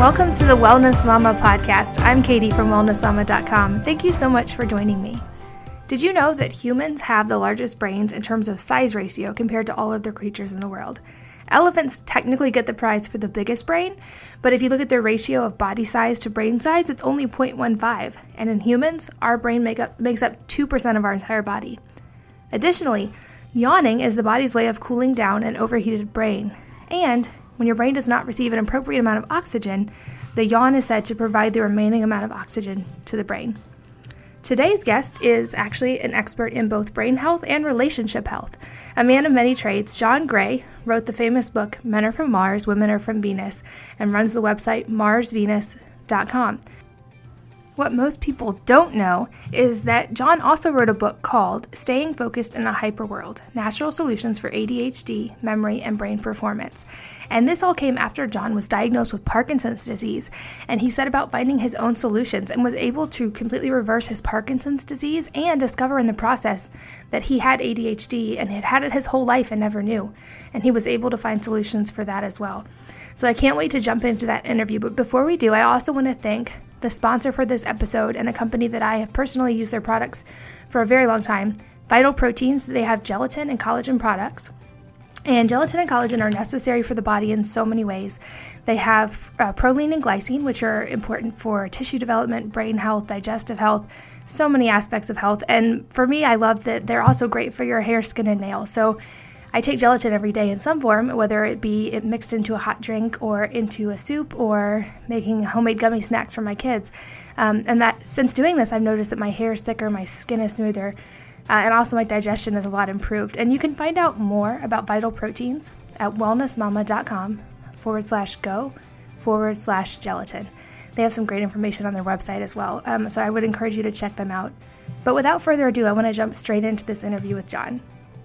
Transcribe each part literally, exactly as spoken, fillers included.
Welcome to the Wellness Mama podcast. I'm Katie from wellness mama dot com. Thank you so much for joining me. Did you know that humans have the largest brains in terms of size ratio compared to all other creatures in the world? Elephants technically get the prize for the biggest brain, but if you look at their ratio of body size to brain size, it's only zero point one five. And in humans, our brain make up, makes up two percent of our entire body. Additionally, yawning is the body's way of cooling down an overheated brain. And when your brain does not receive an appropriate amount of oxygen, the yawn is said to provide the remaining amount of oxygen to the brain. Today's guest is actually an expert in both brain health and relationship health. A man of many trades, John Gray wrote the famous book, Men Are From Mars, Women Are From Venus, and runs the website mars venus dot com. What most people don't know is that John also wrote a book called Staying Focused in a Hyperworld, Natural Solutions for A D H D, Memory, and Brain Performance. And this all came after John was diagnosed with Parkinson's disease, and he set about finding his own solutions and was able to completely reverse his Parkinson's disease and discover in the process that he had A D H D and had had it his whole life and never knew. And he was able to find solutions for that as well. So I can't wait to jump into that interview, but before we do, I also want to thank the sponsor for this episode and a company that I have personally used their products for a very long time, Vital Proteins. They have gelatin and collagen products. And gelatin and collagen are necessary for the body in so many ways. They have uh, proline and glycine, which are important for tissue development, brain health, digestive health, so many aspects of health. And for me, I love that they're also great for your hair, skin, and nails. So I take gelatin every day in some form, whether it be it mixed into a hot drink or into a soup or making homemade gummy snacks for my kids. Um, and that since doing this, I've noticed that my hair is thicker, my skin is smoother, uh, and also my digestion is a lot improved. And you can find out more about Vital Proteins at wellness mama dot com forward slash go forward slash gelatin. They have some great information on their website as well, um, so I would encourage you to check them out. But without further ado, I want to jump straight into this interview with John.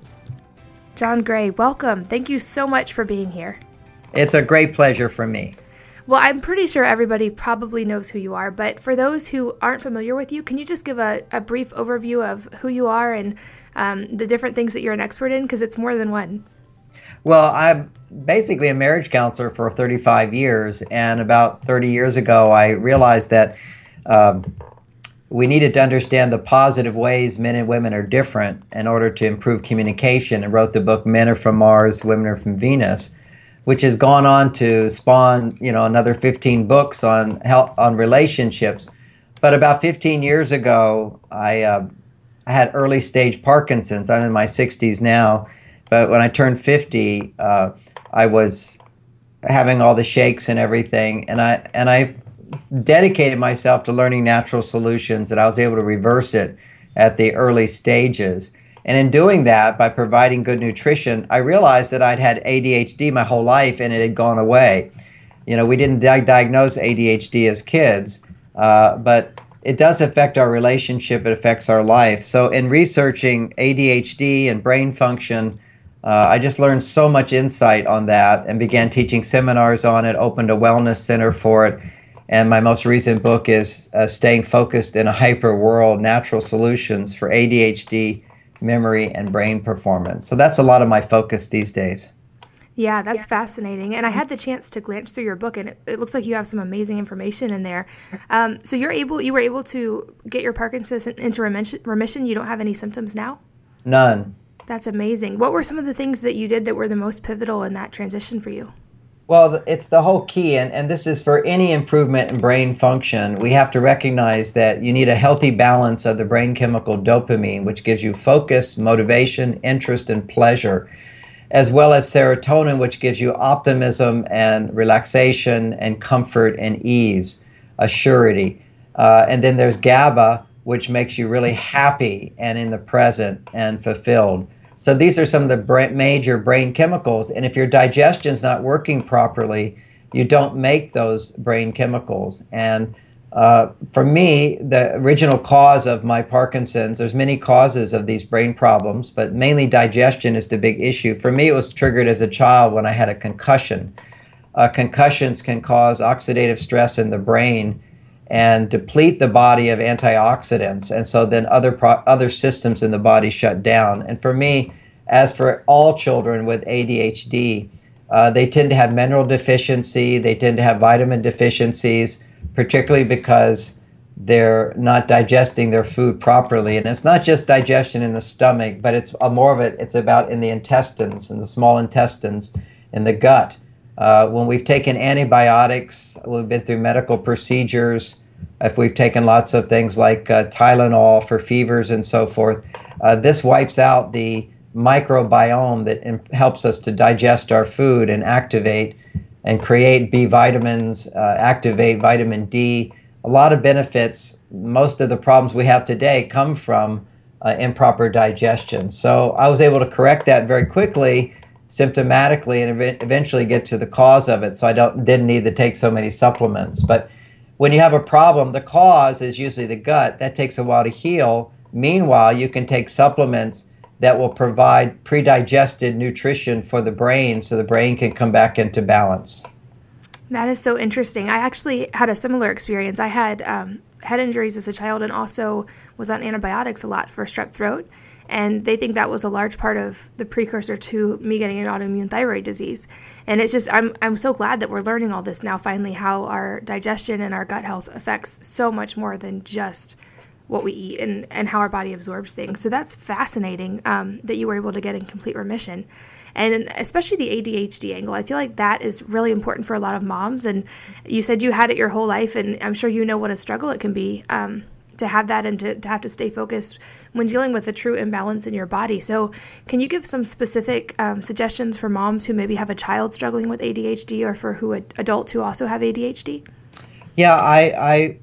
John Gray, welcome. Thank you so much for being here. It's a great pleasure for me. Well, I'm pretty sure everybody probably knows who you are, but for those who aren't familiar with you, can you just give a, a brief overview of who you are and um, the different things that you're an expert in? Because it's more than one. Well, I'm basically a marriage counselor for thirty-five years, and about thirty years ago, I realized that um, we needed to understand the positive ways men and women are different in order to improve communication, and wrote the book Men Are From Mars, Women Are From Venus, which has gone on to spawn, you know, another fifteen books on health, on relationships. But about fifteen years ago, I, uh, I had early stage Parkinson's. I'm in my sixties now, but when I turned fifty, uh, I was having all the shakes and everything, and I and I. dedicated myself to learning natural solutions, that I was able to reverse it at the early stages. And in doing that, by providing good nutrition, I realized that I'd had A D H D my whole life and it had gone away. You know, we didn't di- diagnose A D H D as kids, uh, but it does affect our relationship, it affects our life. So in researching A D H D and brain function, uh, I just learned so much insight on that and began teaching seminars on it, opened a wellness center for it. And my most recent book is uh, Staying Focused in a Hyper World, Natural Solutions for A D H D, Memory, and Brain Performance. So that's a lot of my focus these days. Yeah, that's yeah. fascinating. And I had the chance to glance through your book, and it, it looks like you have some amazing information in there. Um, so you're able, you were able to get your Parkinson's into remission. You don't have any symptoms now? None. That's amazing. What were some of the things that you did that were the most pivotal in that transition for you? Well, it's the whole key, and, and this is for any improvement in brain function. We have to recognize that you need a healthy balance of the brain chemical dopamine, which gives you focus, motivation, interest, and pleasure, as well as serotonin, which gives you optimism and relaxation and comfort and ease, a surety. Uh, and then there's GABA, which makes you really happy and in the present and fulfilled. So these are some of the bra- major brain chemicals, and if your digestion's not working properly, you don't make those brain chemicals. And uh, for me, the original cause of my Parkinson's, there's many causes of these brain problems, but mainly digestion is the big issue. For me, it was triggered as a child when I had a concussion. Uh, concussions can cause oxidative stress in the brain and deplete the body of antioxidants. And so then other pro- other systems in the body shut down. And for me, as for all children with A D H D, Uh, they tend to have mineral deficiency. They tend to have vitamin deficiencies, particularly because they're not digesting their food properly. And it's not just digestion in the stomach, but it's uh, more of it, it's about in the intestines, in the small intestines, in the gut. Uh, when we've taken antibiotics, we've been through medical procedures, if we've taken lots of things like uh, Tylenol for fevers and so forth, uh, this wipes out the microbiome that im- helps us to digest our food and activate and create B vitamins, uh, activate vitamin D. A lot of benefits. Most of the problems we have today come from uh, improper digestion. So I was able to correct that very quickly, symptomatically, and ev- eventually get to the cause of it. So I don't didn't need to take so many supplements. But when you have a problem, the cause is usually the gut. That takes a while to heal. Meanwhile, you can take supplements that will provide pre-digested nutrition for the brain so the brain can come back into balance. That is so interesting. I actually had a similar experience. I had um, head injuries as a child and also was on antibiotics a lot for strep throat. And they think that was a large part of the precursor to me getting an autoimmune thyroid disease. And it's just, I'm I'm so glad that we're learning all this now, finally, how our digestion and our gut health affects so much more than just what we eat and, and how our body absorbs things. So that's fascinating um, that you were able to get in complete remission. And especially the A D H D angle, I feel like that is really important for a lot of moms. And you said you had it your whole life, and I'm sure you know what a struggle it can be um, to have that and to, to have to stay focused when dealing with a true imbalance in your body. So can you give some specific um, suggestions for moms who maybe have a child struggling with A D H D, or for who adults who also have A D H D? Yeah, I, I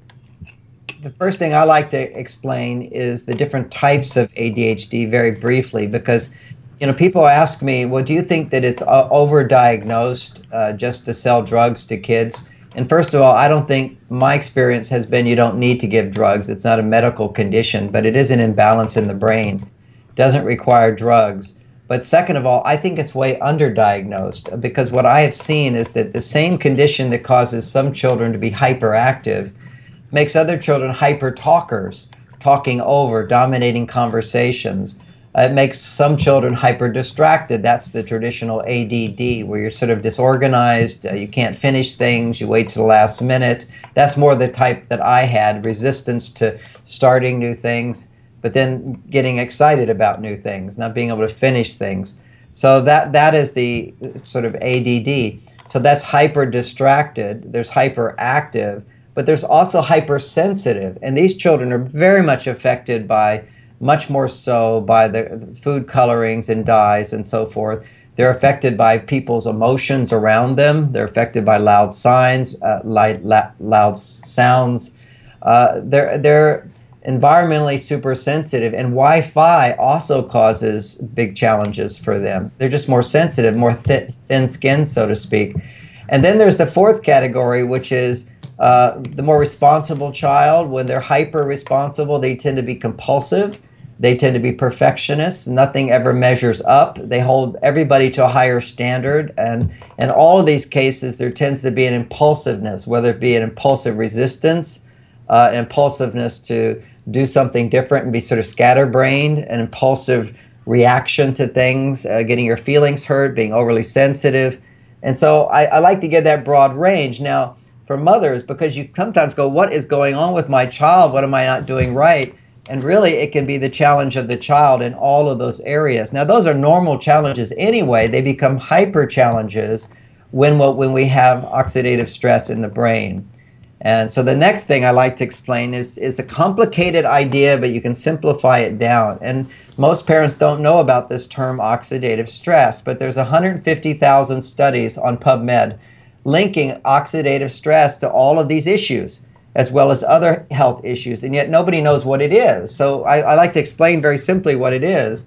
the first thing I like to explain is the different types of A D H D very briefly, because you know, people ask me, well, do you think that it's uh, overdiagnosed uh, just to sell drugs to kids? And first of all, I don't think, my experience has been you don't need to give drugs. It's not a medical condition, but it is an imbalance in the brain. It doesn't require drugs. But second of all, I think it's way underdiagnosed, because what I have seen is that the same condition that causes some children to be hyperactive makes other children hyper talkers, talking over, dominating conversations. Uh, it makes some children hyper-distracted. That's the traditional A D D, where you're sort of disorganized, uh, you can't finish things, you wait to the last minute. That's more the type that I had, resistance to starting new things, but then getting excited about new things, not being able to finish things. So that that is the sort of A D D. So that's hyper-distracted, there's hyperactive, but there's also hypersensitive. And these children are very much affected by much more so by the food colorings and dyes and so forth. They're affected by people's emotions around them. They're affected by loud signs, uh, light, la- loud sounds. Uh, they're, they're environmentally super sensitive, and Wi-Fi also causes big challenges for them. They're just more sensitive, more th- thin-skinned, so to speak. And then there's the fourth category, which is uh, the more responsible child. When they're hyper-responsible, they tend to be compulsive. They tend to be perfectionists. Nothing ever measures up. They hold everybody to a higher standard. And in all of these cases, there tends to be an impulsiveness, whether it be an impulsive resistance, uh, impulsiveness to do something different and be sort of scatterbrained, an impulsive reaction to things, uh, getting your feelings hurt, being overly sensitive. And so I, I like to give that broad range. Now, for mothers, because you sometimes go, what is going on with my child? What am I not doing right? And really, it can be the challenge of the child in all of those areas. Now, those are normal challenges anyway. They become hyper challenges when, when we have oxidative stress in the brain. And so the next thing I like to explain is, is a complicated idea, but you can simplify it down. And most parents don't know about this term oxidative stress, but there's one hundred fifty thousand studies on PubMed linking oxidative stress to all of these issues, as well as other health issues, and yet nobody knows what it is. So I, I like to explain very simply what it is,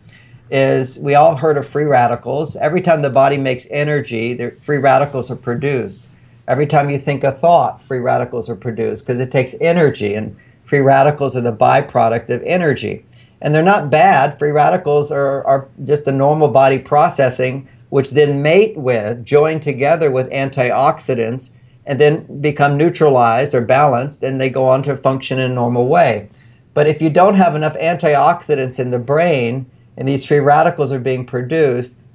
is we all heard of free radicals. Every time the body makes energy, the free radicals are produced. Every time you think a thought, free radicals are produced because it takes energy, and free radicals are the byproduct of energy. And they're not bad. Free radicals are, are just a normal body processing, which then mate with, join together with antioxidants, and then become neutralized or balanced, and they go on to function in a normal way. But if you don't have enough antioxidants in the brain, and these free radicals are being produced,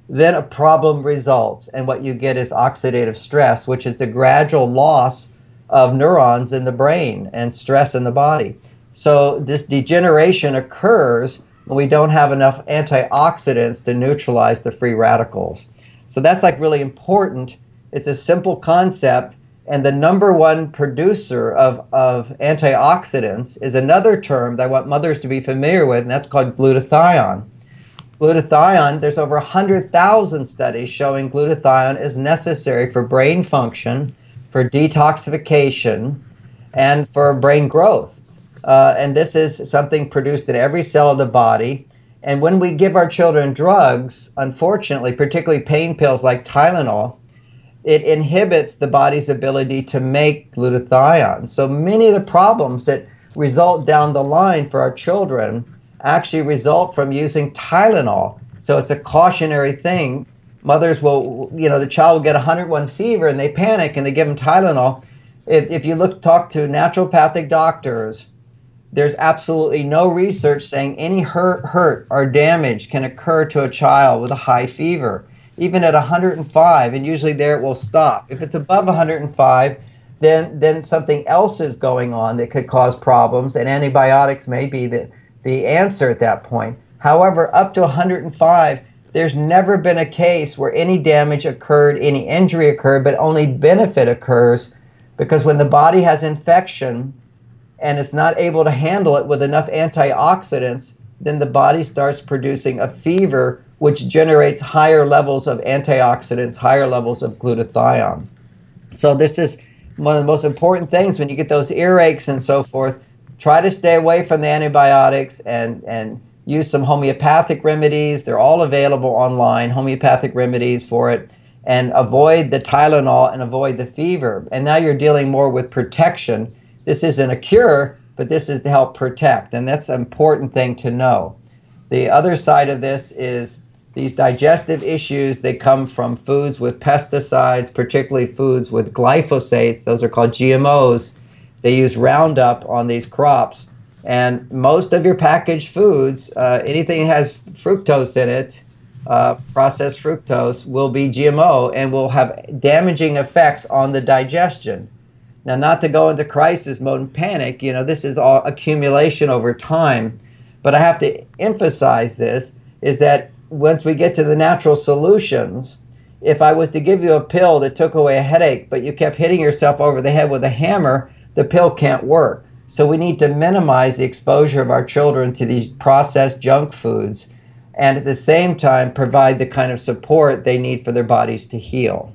then a problem results. And what you get is oxidative stress, which is the gradual loss of neurons in the brain and stress in the body. So this degeneration occurs when we don't have enough antioxidants to neutralize the free radicals. So that's like really important. It's a simple concept. And the number one producer of, of antioxidants is another term that I want mothers to be familiar with, and that's called glutathione. Glutathione, there's over one hundred thousand studies showing glutathione is necessary for brain function, for detoxification, and for brain growth. Uh, and this is something produced in every cell of the body. And when we give our children drugs, unfortunately, particularly pain pills like Tylenol, it inhibits the body's ability to make glutathione. So many of the problems that result down the line for our children actually result from using Tylenol. So it's a cautionary thing. Mothers will, you know, the child will get one hundred one fever and they panic and they give them Tylenol. If, if you look, talk to naturopathic doctors, there's absolutely no research saying any hurt, hurt or damage can occur to a child with a high fever, even at one hundred five, and usually there it will stop. If it's above one hundred five, then then something else is going on that could cause problems, and antibiotics may be the, the answer at that point. However, up to one hundred five, there's never been a case where any damage occurred, any injury occurred, but only benefit occurs, because when the body has infection and it's not able to handle it with enough antioxidants, then the body starts producing a fever, which generates higher levels of antioxidants, higher levels of glutathione. So this is one of the most important things when you get those earaches and so forth. Try to stay away from the antibiotics and, and use some homeopathic remedies. They're all available online, homeopathic remedies for it, and avoid the Tylenol and avoid the fever. And now you're dealing more with protection. This isn't a cure, but this is to help protect, and that's an important thing to know. The other side of this is these digestive issues. They come from foods with pesticides, particularly foods with glyphosates. Those are called G M Os. They use Roundup on these crops. And most of your packaged foods, uh, anything that has fructose in it, uh, processed fructose, will be G M O and will have damaging effects on the digestion. Now, not to go into crisis mode and panic, you know, this is all accumulation over time. But I have to emphasize this, is that once we get to the natural solutions, if I was to give you a pill that took away a headache, but you kept hitting yourself over the head with a hammer, the pill can't work. So we need to minimize the exposure of our children to these processed junk foods, and at the same time provide the kind of support they need for their bodies to heal.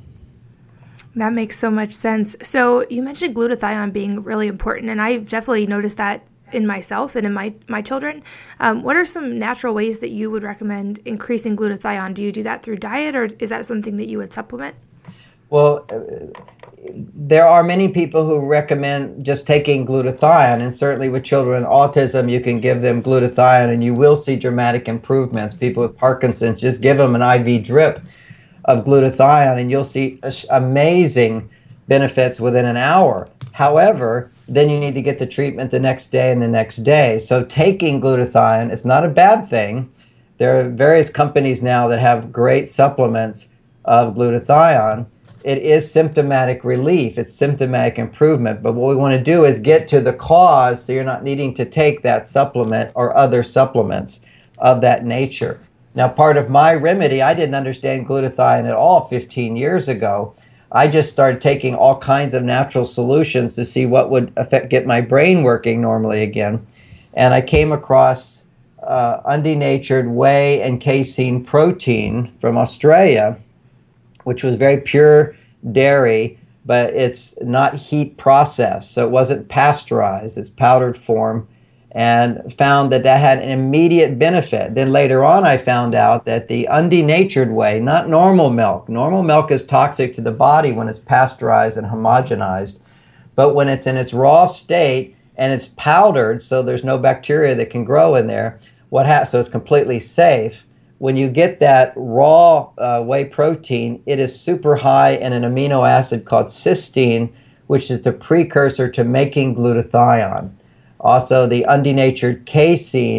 That makes so much sense. So you mentioned glutathione being really important, and I've definitely noticed that in myself and in my, my children. Um, what are some natural ways that you would recommend increasing glutathione? Do you do that through diet, or is that something that you would supplement? Well, uh, there are many people who recommend just taking glutathione, and certainly with children with autism, you can give them glutathione and you will see dramatic improvements. People with Parkinson's, just give them an I V drip of glutathione and you'll see amazing benefits within an hour. However, then you need to get the treatment the next day and the next day. So taking glutathione is not a bad thing. There are various companies now that have great supplements of glutathione. It is symptomatic relief. It's symptomatic improvement. But what we want to do is get to the cause so you're not needing to take that supplement or other supplements of that nature. Now, part of my remedy, I didn't understand glutathione at all fifteen years ago. I just started taking all kinds of natural solutions to see what would affect, get my brain working normally again. And I came across uh, undenatured whey and casein protein from Australia, which was very pure dairy, but it's not heat processed, so it wasn't pasteurized. It's powdered form, and found that that had an immediate benefit. Then later on, I found out that the undenatured whey, not normal milk. Normal milk is toxic to the body when it's pasteurized and homogenized, but when it's in its raw state and it's powdered, so there's no bacteria that can grow in there, what ha- so it's completely safe. When you get that raw uh, whey protein, it is super high in an amino acid called cysteine, which is the precursor to making glutathione. Also, the undenatured casein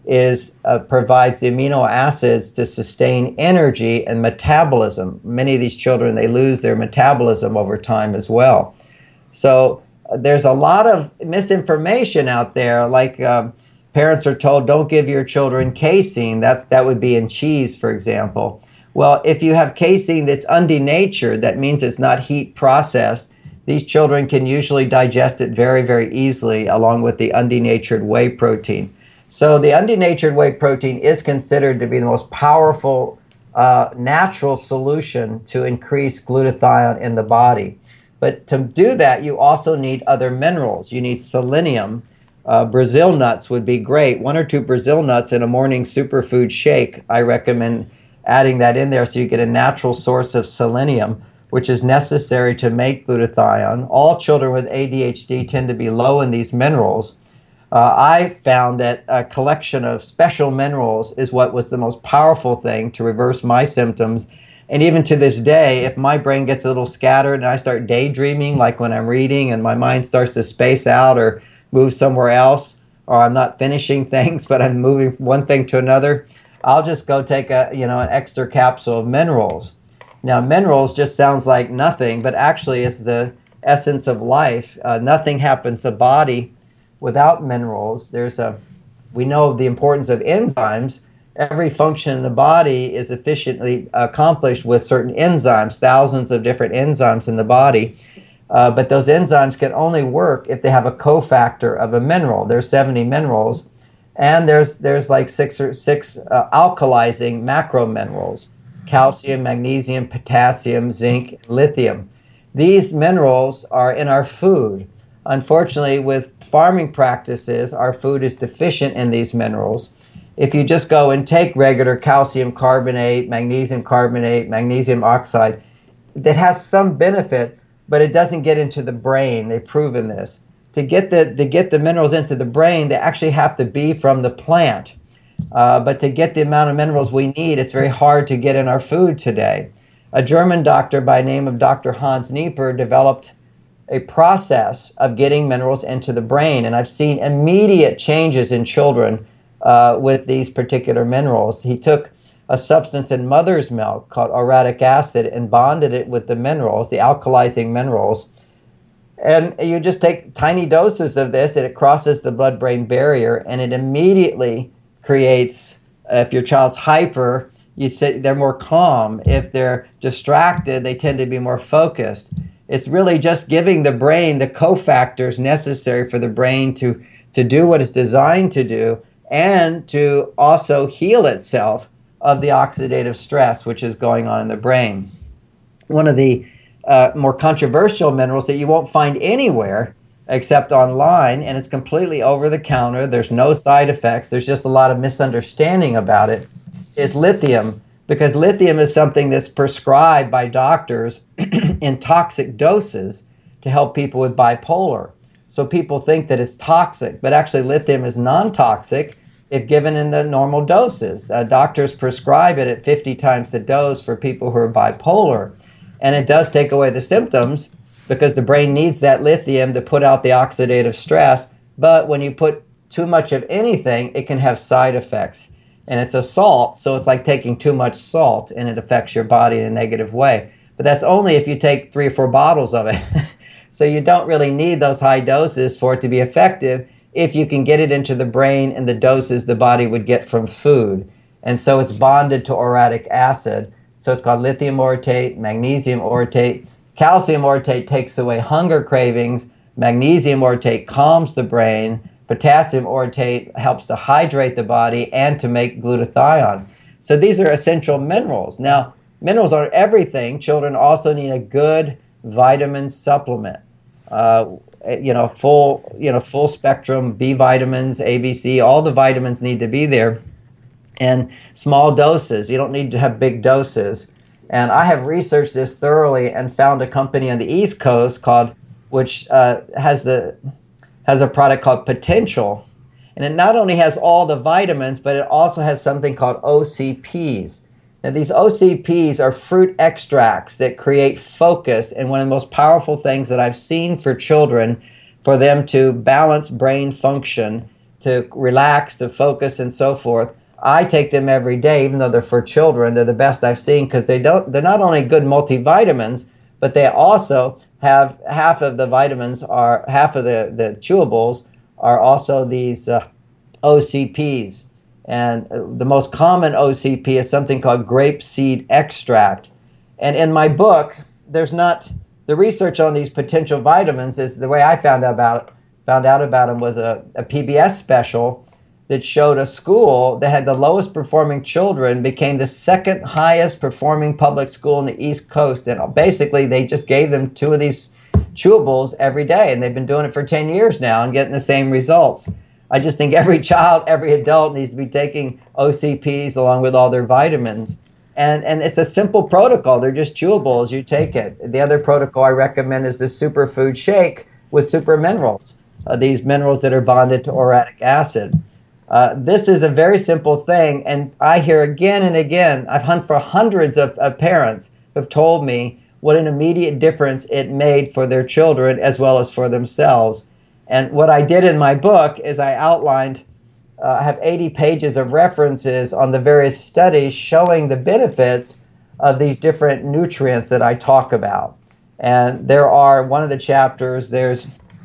is uh, provides the amino acids to sustain energy and metabolism. Many of these children, they lose their metabolism over time as well. So uh, there's a lot of misinformation out there, like uh, parents are told, don't give your children casein. That, that would be in cheese, for example. Well, if you have casein that's undenatured, that means it's not heat processed. These children can usually digest it very, very easily, along with the undenatured whey protein. So the undenatured whey protein is considered to be the most powerful uh, natural solution to increase glutathione in the body. But to do that, you also need other minerals. You need selenium. Uh, Brazil nuts would be great. One or two Brazil nuts in a morning superfood shake. I recommend adding that in there so you get a natural source of selenium, which is necessary to make glutathione. All children with A D H D tend to be low in these minerals. Uh, I found that a collection of special minerals is what was the most powerful thing to reverse my symptoms. And even to this day, if my brain gets a little scattered and I start daydreaming, like when I'm reading and my mind starts to space out or move somewhere else, or I'm not finishing things, but I'm moving one thing to another, I'll just go take a, you know, an extra capsule of minerals. Now, minerals just sounds like nothing, but actually it's the essence of life. Uh, nothing happens to the body without minerals. There's a, we know the importance of enzymes. Every function in the body is efficiently accomplished with certain enzymes, thousands of different enzymes in the body. Uh, but those enzymes can only work if they have a cofactor of a mineral. There's seventy minerals, and there's there's like six or six uh, alkalizing macrominerals: calcium, magnesium, potassium, zinc, lithium. These minerals are in our food. Unfortunately, with farming practices, our food is deficient in these minerals. If you just go and take regular calcium carbonate, magnesium carbonate, magnesium oxide, that has some benefit, but it doesn't get into the brain. They've proven this. To get the, to get the minerals into the brain, they actually have to be from the plant. Uh, but to get the amount of minerals we need, it's very hard to get in our food today. A German doctor by the name of Doctor Hans Nieper developed a process of getting minerals into the brain, and I've seen immediate changes in children uh, with these particular minerals. He took a substance in mother's milk called uric acid and bonded it with the minerals, the alkalizing minerals. And you just take tiny doses of this, and it crosses the blood-brain barrier, and it immediately creates, uh, if your child's hyper, you say they're more calm. If they're distracted, they tend to be more focused. It's really just giving the brain the cofactors necessary for the brain to, to do what it's designed to do, and to also heal itself of the oxidative stress which is going on in the brain. One of the uh, more controversial minerals that you won't find anywhere except online, and it's completely over the counter, there's no side effects, there's just a lot of misunderstanding about it, is lithium, because lithium is something that's prescribed by doctors in toxic doses to help people with bipolar. So people think that it's toxic, but actually lithium is non-toxic if given in the normal doses. Uh, doctors prescribe it at fifty times the dose for people who are bipolar. And it does take away the symptoms because the brain needs that lithium to put out the oxidative stress. But when you put too much of anything, it can have side effects. And it's a salt, so it's like taking too much salt, and it affects your body in a negative way. But that's only if you take three or four bottles of it. So you don't really need those high doses for it to be effective if you can get it into the brain in the doses the body would get from food. And so it's bonded to uric acid. So it's called lithium orotate, magnesium orotate. Calcium orotate takes away hunger cravings. Magnesium orotate calms the brain. Potassium orotate helps to hydrate the body and to make glutathione. So these are essential minerals. Now, minerals are everything. Children also need a good vitamin supplement. Uh, you know, full, you know, full spectrum B vitamins, A, B, C, all the vitamins need to be there. And small doses. You don't need to have big doses. And I have researched this thoroughly and found a company on the East Coast called, which uh, has the has a product called Potential. And it not only has all the vitamins, but it also has something called O C Ps. Now, these O C Ps are fruit extracts that create focus, and one of the most powerful things that I've seen for children, for them to balance brain function, to relax, to focus, and so forth. I take them every day, even though they're for children. They're the best I've seen because they don't. They're not only good multivitamins, but they also have half of the vitamins are half of the the chewables are also these uh, O C Ps, and the most common O C P is something called grapeseed extract. And in my book, there's not the research on these potential vitamins. Is the way I found out about found out about them was a, a P B S special that showed a school that had the lowest performing children became the second highest performing public school in the East Coast. And basically they just gave them two of these chewables every day. And they've been doing it for ten years now and getting the same results. I just think every child, every adult needs to be taking O C Ps along with all their vitamins. And, and it's a simple protocol. They're just chewables. You take it. The other protocol I recommend is the superfood shake with super minerals, uh, these minerals that are bonded to uric acid. Uh, this is a very simple thing, and I hear again and again, I've hunted for hundreds of, of parents who have told me what an immediate difference it made for their children as well as for themselves. And what I did in my book is I outlined, uh, I have eighty pages of references on the various studies showing the benefits of these different nutrients that I talk about. And there are, one of the chapters, there's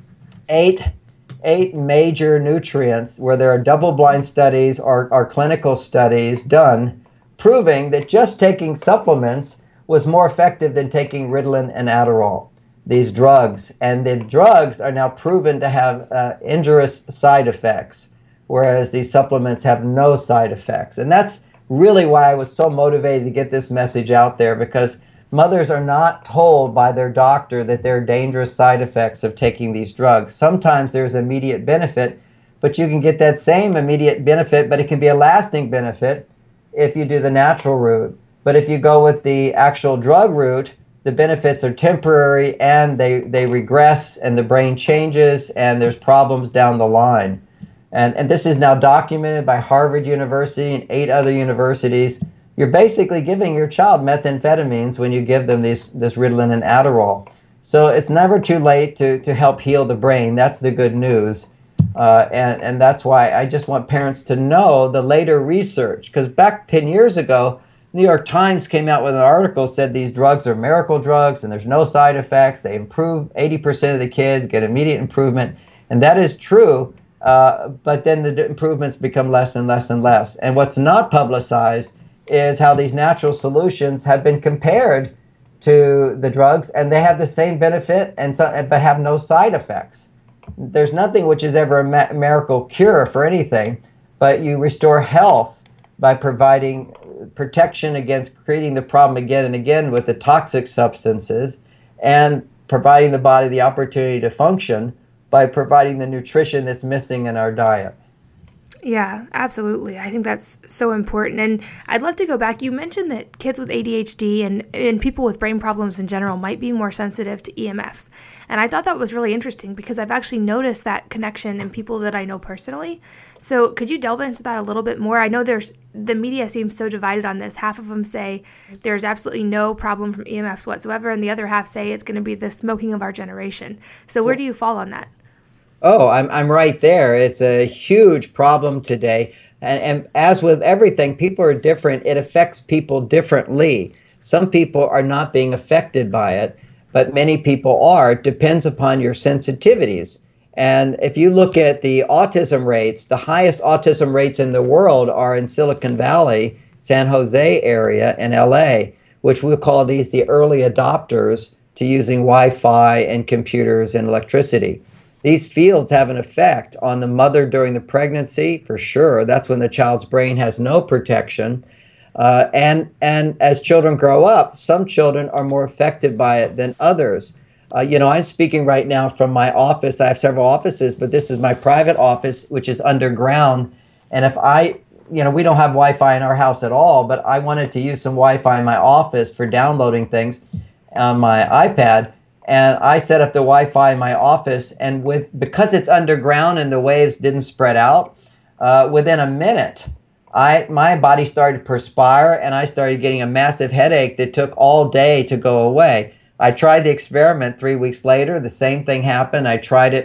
eight eight major nutrients where there are double-blind studies or, or clinical studies done proving that just taking supplements was more effective than taking Ritalin and Adderall, these drugs. And the drugs are now proven to have uh, injurious side effects, whereas these supplements have no side effects. And that's really why I was so motivated to get this message out there, because mothers are not told by their doctor that there are dangerous side effects of taking these drugs. Sometimes there's immediate benefit, but you can get that same immediate benefit, but it can be a lasting benefit if you do the natural route. But if you go with the actual drug route, the benefits are temporary and they, they regress and the brain changes and there's problems down the line. And, and this is now documented by Harvard University and eight other universities. You're basically giving your child methamphetamines when you give them these, this Ritalin and Adderall. So it's never too late to, to help heal the brain. That's the good news. Uh, and, and that's why I just want parents to know the later research. Because back ten years ago, New York Times came out with an article said these drugs are miracle drugs and there's no side effects. They improve eighty percent of the kids, get immediate improvement. And that is true. Uh, but then the improvements become less and less and less. And what's not publicized is how these natural solutions have been compared to the drugs, and they have the same benefit and so, but have no side effects. There's nothing which is ever a ma- miracle cure for anything, but you restore health by providing protection against creating the problem again and again with the toxic substances, and providing the body the opportunity to function by providing the nutrition that's missing in our diet. Yeah, absolutely. I think that's so important. And I'd love to go back. You mentioned that kids with A D H D and, and people with brain problems in general might be more sensitive to E M Fs. And I thought that was really interesting because I've actually noticed that connection in people that I know personally. So could you delve into that a little bit more? I know there's the media seems so divided on this. Half of them say there's absolutely no problem from E M Fs whatsoever, and the other half say it's going to be the smoking of our generation. So where do you fall on that? Oh, I'm I'm right there. It's a huge problem today. And, and as with everything, people are different. It affects people differently. Some people are not being affected by it, but many people are. It depends upon your sensitivities. And if you look at the autism rates, the highest autism rates in the world are in Silicon Valley, San Jose area, and L A, which we'll call these the early adopters to using Wi-Fi and computers and electricity. These fields have an effect on the mother during the pregnancy, for sure. That's when the child's brain has no protection. Uh, and, and as children grow up, some children are more affected by it than others. Uh, you know, I'm speaking right now from my office. I have several offices, but this is my private office, which is underground. And if I, you know, we don't have Wi-Fi in our house at all, but I wanted to use some Wi-Fi in my office for downloading things on my iPad. And I set up the Wi-Fi in my office, and with because it's underground and the waves didn't spread out, uh, within a minute, I my body started to perspire, and I started getting a massive headache that took all day to go away. I tried the experiment three weeks later. The same thing happened. I tried it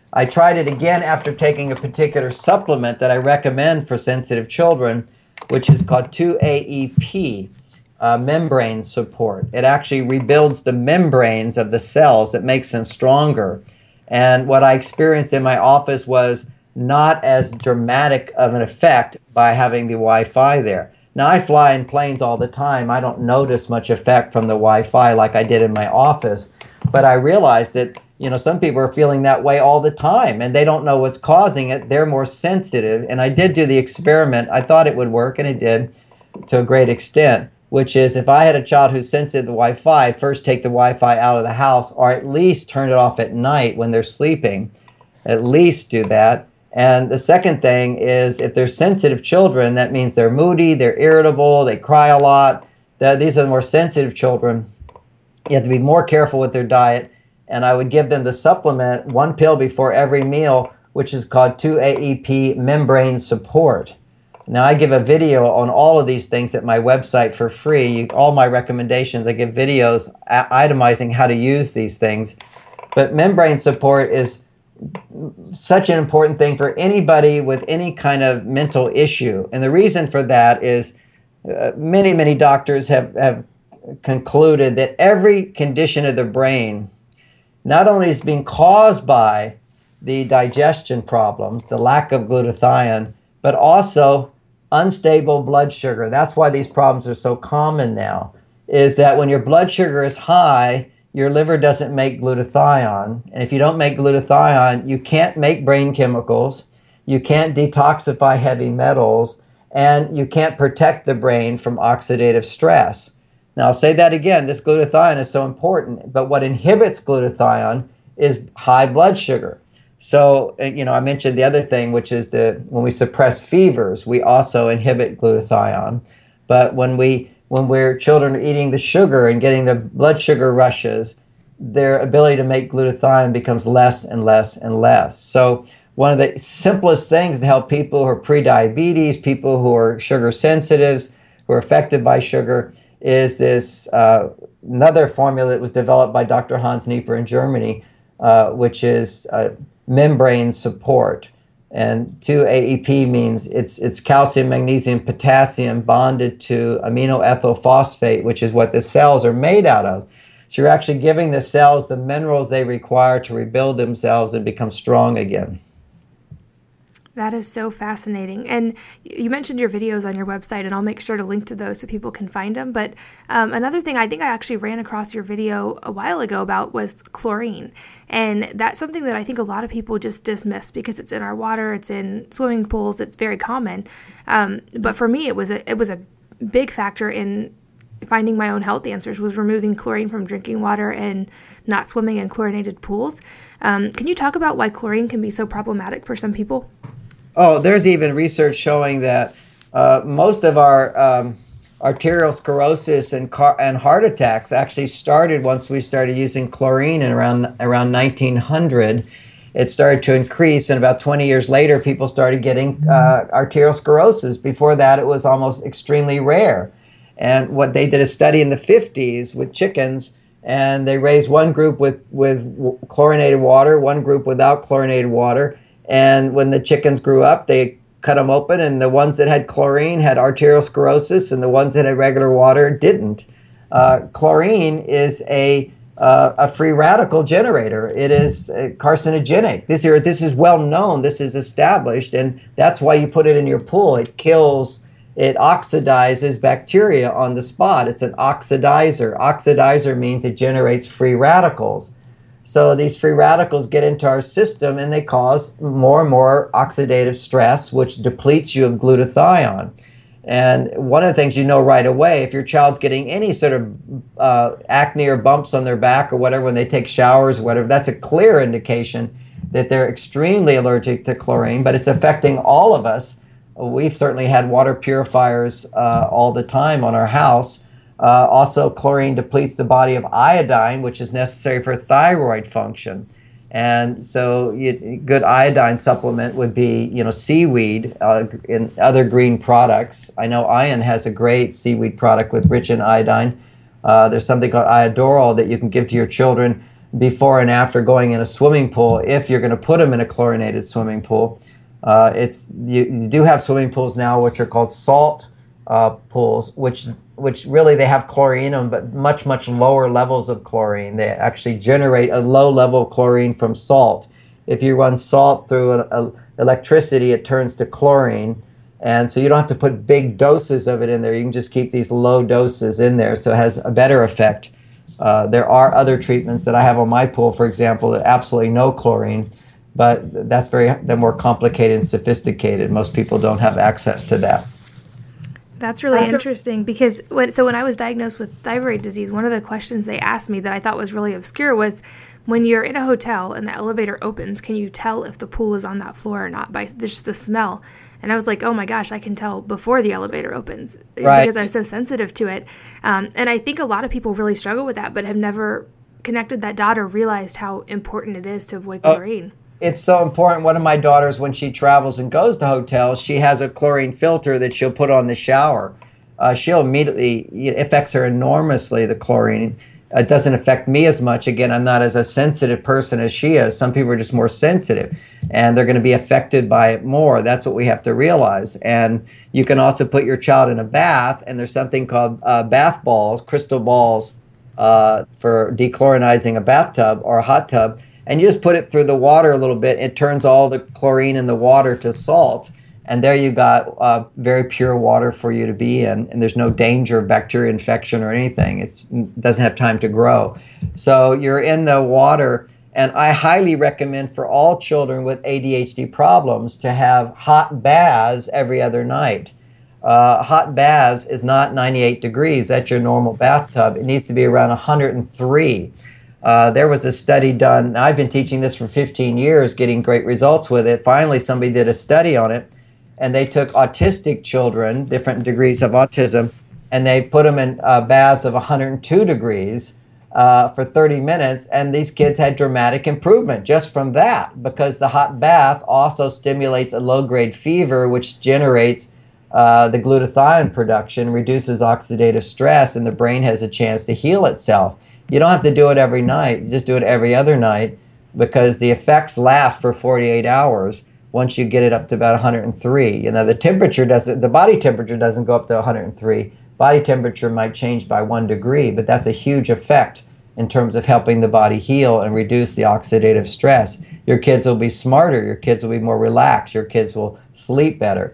I tried it again after taking a particular supplement that I recommend for sensitive children, which is called two A E P, uh, membrane support. It actually rebuilds the membranes of the cells. It makes them stronger. And what I experienced in my office was not as dramatic of an effect by having the Wi-Fi there. Now, I fly in planes all the time. I don't notice much effect from the Wi-Fi like I did in my office. But I realized that, you know, some people are feeling that way all the time, and they don't know what's causing it. They're more sensitive. And I did do the experiment. I thought it would work, and it did to a great extent, which is if I had a child who's sensitive to Wi-Fi, first take the Wi-Fi out of the house, or at least turn it off at night when they're sleeping. At least do that. And the second thing is if they're sensitive children, that means they're moody, they're irritable, they cry a lot. That these are the more sensitive children. You have to be more careful with their diet. And I would give them the supplement, one pill before every meal, which is called two A E P membrane support. Now, I give a video on all of these things at my website for free. You, all my recommendations, I give videos itemizing how to use these things. But membrane support is such an important thing for anybody with any kind of mental issue. And the reason for that is uh, many, many doctors have, have concluded that every condition of the brain not only is being caused by the digestion problems, the lack of glutathione, but also unstable blood sugar. That's why these problems are so common now, is that when your blood sugar is high, your liver doesn't make glutathione. And if you don't make glutathione, you can't make brain chemicals, you can't detoxify heavy metals, and you can't protect the brain from oxidative stress. Now, I'll say that again, this glutathione is so important, but what inhibits glutathione is high blood sugar. So, you know, I mentioned the other thing, which is that when we suppress fevers, we also inhibit glutathione. But when we when we're children are eating the sugar and getting the blood sugar rushes, their ability to make glutathione becomes less and less and less. So one of the simplest things to help people who are pre-diabetes, people who are sugar sensitives, who are affected by sugar, is this uh, another formula that was developed by Doctor Hans Nieper in Germany, uh, which is uh, membrane support. And two A E P means it's it's calcium, magnesium, potassium bonded to amino ethyl phosphate, which is what the cells are made out of. So you're actually giving the cells the minerals they require to rebuild themselves and become strong again. That is so fascinating. And you mentioned your videos on your website, and I'll make sure to link to those so people can find them. But um, another thing I think I actually ran across your video a while ago about was chlorine. And that's something that I think a lot of people just dismiss because it's in our water, it's in swimming pools, it's very common. Um, but for me, it was a, it was a big factor in finding my own health answers, was removing chlorine from drinking water and not swimming in chlorinated pools. Um, can you talk about why chlorine can be so problematic for some people? Oh, there's even research showing that uh, most of our um, arterial sclerosis and car- and heart attacks actually started once we started using chlorine in around around nineteen hundred. It started to increase, and about twenty years later, people started getting uh, arterial sclerosis. Before that, it was almost extremely rare. And what they did a study in the fifties with chickens, and they raised one group with, with chlorinated water, one group without chlorinated water. And when the chickens grew up, they cut them open, and the ones that had chlorine had arterial sclerosis, and the ones that had regular water didn't. Uh, chlorine is a uh, a free radical generator. It is uh, carcinogenic. This is this is well known. This is established, and that's why you put it in your pool. It kills. It oxidizes bacteria on the spot. It's an oxidizer. Oxidizer means it generates free radicals. So these free radicals get into our system and they cause more and more oxidative stress, which depletes you of glutathione. And one of the things you know right away, if your child's getting any sort of uh, acne or bumps on their back or whatever when they take showers or whatever, that's a clear indication that they're extremely allergic to chlorine, but it's affecting all of us. We've certainly had water purifiers uh, all the time on our house. Uh, also, chlorine depletes the body of iodine, which is necessary for thyroid function. And so a good iodine supplement would be, you know, seaweed uh, and other green products. I know Ion has a great seaweed product with rich in iodine. Uh, there's something called Iodorol that you can give to your children before and after going in a swimming pool, if you're going to put them in a chlorinated swimming pool. Uh, it's you, you do have swimming pools now which are called salt uh, pools, which which really they have chlorine in them, but much, much lower levels of chlorine. They actually generate a low level of chlorine from salt. If you run salt through a, a electricity, it turns to chlorine. And so you don't have to put big doses of it in there. You can just keep these low doses in there, so it has a better effect. Uh, there are other treatments that I have on my pool, for example, that absolutely no chlorine, but that's very they're more complicated and sophisticated. Most people don't have access to that. That's really interesting because when so when I was diagnosed with thyroid disease, one of the questions they asked me that I thought was really obscure was, when you're in a hotel and the elevator opens, can you tell if the pool is on that floor or not by just the smell? And I was like, oh my gosh, I can tell before the elevator opens, right, because I'm so sensitive to it. Um, and I think a lot of people really struggle with that, but have never connected that dot or realized how important it is to avoid chlorine. Oh, it's so important. One of my daughters, when she travels and goes to hotels, she has a chlorine filter that she'll put on the shower. Uh, she'll immediately, it affects her enormously, the chlorine. It doesn't affect me as much. Again, I'm not as a sensitive person as she is. Some people are just more sensitive, and they're going to be affected by it more. That's what we have to realize. And you can also put your child in a bath, and there's something called uh, bath balls, crystal balls, uh, for dechlorinizing a bathtub or a hot tub. And you just put it through the water a little bit. It turns all the chlorine in the water to salt. And there you got uh, very pure water for you to be in, and there's no danger of bacteria infection or anything. It's, it doesn't have time to grow. So you're in the water, and I highly recommend for all children with A D H D problems to have hot baths every other night. Uh, hot baths is not ninety-eight degrees. That's your normal bathtub. It needs to be around one hundred three. Uh, there was a study done. I've been teaching this for fifteen years, getting great results with it. Finally, somebody did a study on it. And they took autistic children, different degrees of autism, and they put them in uh, baths of one hundred two degrees uh, for thirty minutes, and these kids had dramatic improvement just from that, because the hot bath also stimulates a low-grade fever, which generates uh, the glutathione production, reduces oxidative stress, and the brain has a chance to heal itself. You don't have to do it every night. You just do it every other night, because the effects last for forty-eight hours. Once you get it up to about one hundred three, you know, the temperature doesn't, the body temperature doesn't go up to one hundred three. Body temperature might change by one degree, but that's a huge effect in terms of helping the body heal and reduce the oxidative stress. Your kids will be smarter. Your kids will be more relaxed. Your kids will sleep better.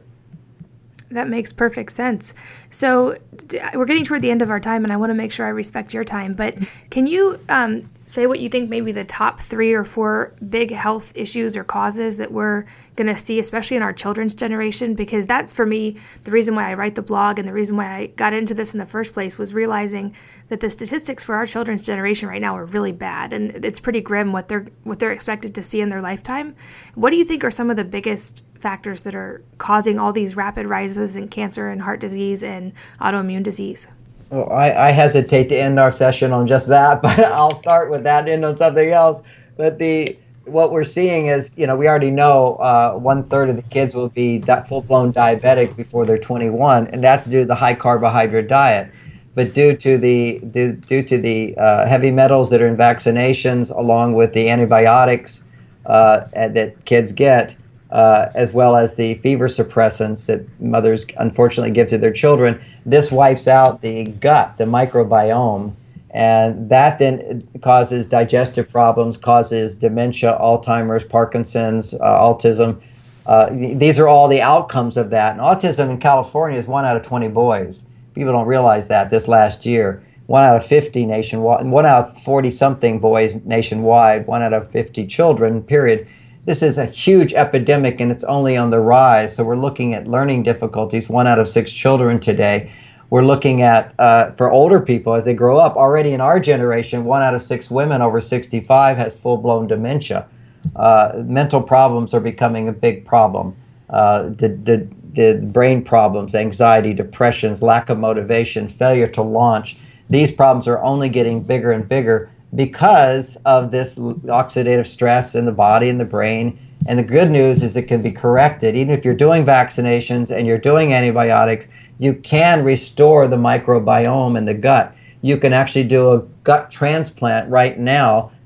That makes perfect sense. So we're getting toward the end of our time, and I want to make sure I respect your time. But can you um, say what you think maybe the top three or four big health issues or causes that we're going to see, especially in our children's generation? Because that's, for me, the reason why I write the blog and the reason why I got into this in the first place was realizing that the statistics for our children's generation right now are really bad, and it's pretty grim what they're what they're expected to see in their lifetime. What do you think are some of the biggest factors that are causing all these rapid rises in cancer and heart disease and autoimmune disease? Well, I, I hesitate to end our session on just that, but I'll start with that and end on something else. But the what we're seeing is, you know, we already know uh, one third of the kids will be that full-blown diabetic before they're twenty-one, and that's due to the high carbohydrate diet. But due to the due, due to the uh, heavy metals that are in vaccinations, along with the antibiotics uh, that kids get, uh, as well as the fever suppressants that mothers unfortunately give to their children, this wipes out the gut, the microbiome, and that then causes digestive problems, causes dementia, Alzheimer's, Parkinson's, uh, autism. Uh, these are all the outcomes of that. And autism in California is one out of twenty boys. People don't realize that this last year. One out of fifty nationwide, one out of forty-something boys nationwide, one out of fifty children, period. This is a huge epidemic, and it's only on the rise. So we're looking at learning difficulties, one out of six children today. We're looking at, uh, for older people as they grow up, already in our generation, one out of six women over sixty-five has full-blown dementia. Uh, mental problems are becoming a big problem. Uh, the, the, the brain problems, anxiety, depressions, lack of motivation, failure to launch. These problems are only getting bigger and bigger because of this oxidative stress in the body and the brain. And the good news is it can be corrected. Even if you're doing vaccinations and you're doing antibiotics, you can restore the microbiome in the gut. You can actually do a gut transplant right now.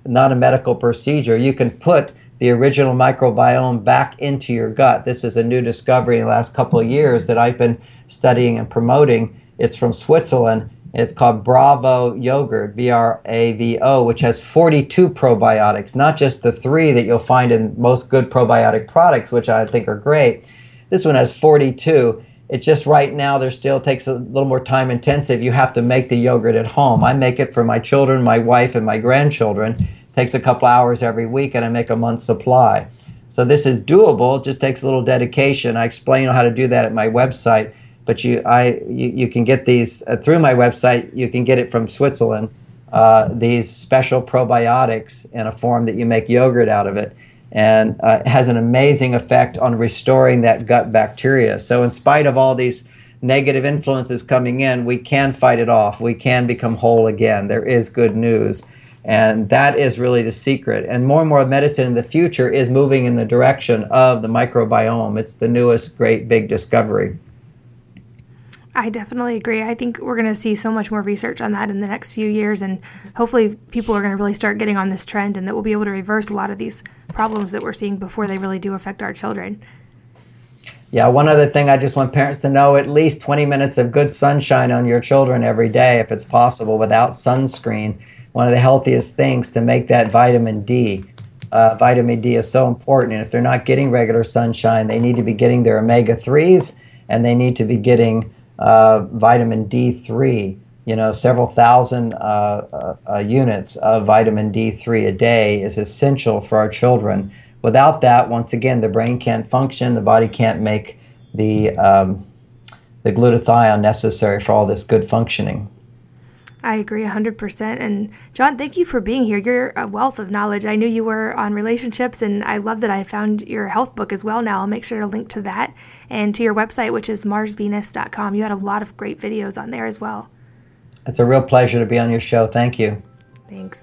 not a medical procedure. You can put the original microbiome back into your gut. This is a new discovery in the last couple of years that I've been studying and promoting. It's from Switzerland. It's called Bravo Yogurt, B R A V O, which has forty-two probiotics, not just the three that you'll find in most good probiotic products, which I think are great. This one has forty-two. It just right now, there still takes a little more time intensive. You have to make the yogurt at home. I make it for my children, my wife, and my grandchildren. It takes a couple hours every week, and I make a month's supply. So this is doable. It just takes a little dedication. I explain how to do that at my website. But you, I, you, you can get these uh, through my website. You can get it from Switzerland. Uh, these special probiotics in a form that you make yogurt out of it, and uh, it has an amazing effect on restoring that gut bacteria. So, in spite of all these negative influences coming in, we can fight it off. We can become whole again. There is good news, and that is really the secret. And more and more medicine in the future is moving in the direction of the microbiome. It's the newest great big discovery. I definitely agree. I think we're going to see so much more research on that in the next few years, and hopefully people are going to really start getting on this trend, and that we'll be able to reverse a lot of these problems that we're seeing before they really do affect our children. Yeah, one other thing I just want parents to know, at least twenty minutes of good sunshine on your children every day, if it's possible, without sunscreen. One of the healthiest things to make that vitamin D. Uh, vitamin D is so important, and if they're not getting regular sunshine, they need to be getting their omega threes, and they need to be getting Uh, vitamin D three, you know, several thousand uh, uh, uh, units of vitamin D three a day is essential for our children. Without that, once again, the brain can't function, the body can't make the, um, the glutathione necessary for all this good functioning. I agree one hundred percent. And John, thank you for being here. You're a wealth of knowledge. I knew you were on relationships, and I love that I found your health book as well now. I'll make sure to link to that and to your website, which is mars venus dot com. You had a lot of great videos on there as well. It's a real pleasure to be on your show. Thank you. Thanks.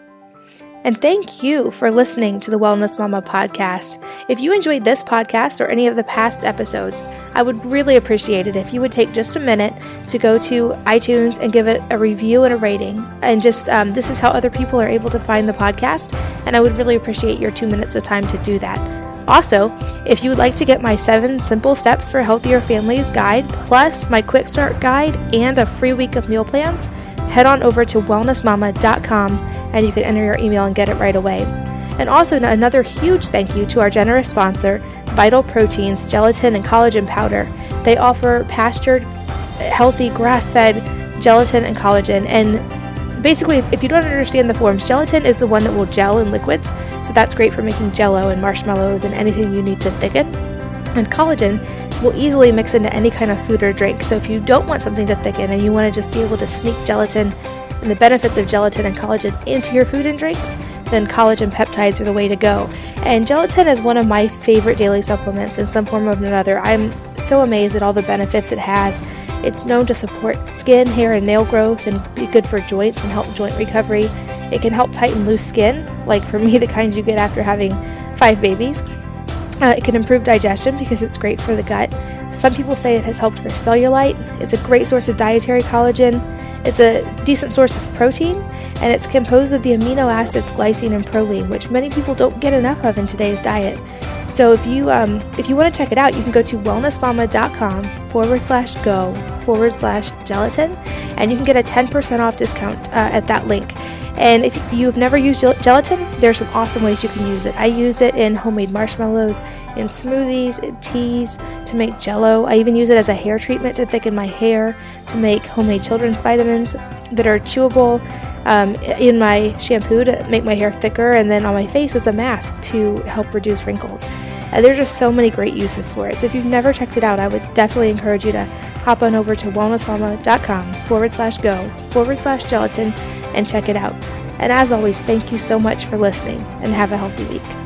And thank you for listening to the Wellness Mama podcast. If you enjoyed this podcast or any of the past episodes, I would really appreciate it if you would take just a minute to go to iTunes and give it a review and a rating. And just, um, this is how other people are able to find the podcast, and I would really appreciate your two minutes of time to do that. Also, if you would like to get my seven simple steps for healthier families guide, plus my quick start guide and a free week of meal plans, head on over to wellness mama dot com and you can enter your email and get it right away. And also another huge thank you to our generous sponsor, Vital Proteins, Gelatin and Collagen Powder. They offer pastured, healthy, grass-fed gelatin and collagen. And basically, if you don't understand the forms, gelatin is the one that will gel in liquids. So that's great for making Jell-O and marshmallows and anything you need to thicken. And collagen will easily mix into any kind of food or drink. So if you don't want something to thicken and you want to just be able to sneak gelatin and the benefits of gelatin and collagen into your food and drinks, then collagen peptides are the way to go. And gelatin is one of my favorite daily supplements in some form or another. I'm so amazed at all the benefits it has. It's known to support skin, hair, and nail growth and be good for joints and help joint recovery. It can help tighten loose skin, like for me, the kinds you get after having five babies. Uh, it can improve digestion because it's great for the gut. Some people say it has helped their cellulite. It's a great source of dietary collagen. It's a decent source of protein, and it's composed of the amino acids glycine and proline, which many people don't get enough of in today's diet. So if you um, if you want to check it out, you can go to wellnessmama.com forward slash go forward slash gelatin, and you can get a ten percent off discount uh, at that link. And if you've never used gelatin, there's some awesome ways you can use it. I use it in homemade marshmallows, in smoothies, in teas, to make Jell-O. I even use it as a hair treatment to thicken my hair, to make homemade children's vitamins that are chewable, um, in my shampoo to make my hair thicker, and then on my face as a mask to help reduce wrinkles. Uh, there's just so many great uses for it. So if you've never checked it out, I would definitely encourage you to hop on over to wellnessmama.com forward slash go forward slash gelatin and check it out. And as always, thank you so much for listening, and have a healthy week.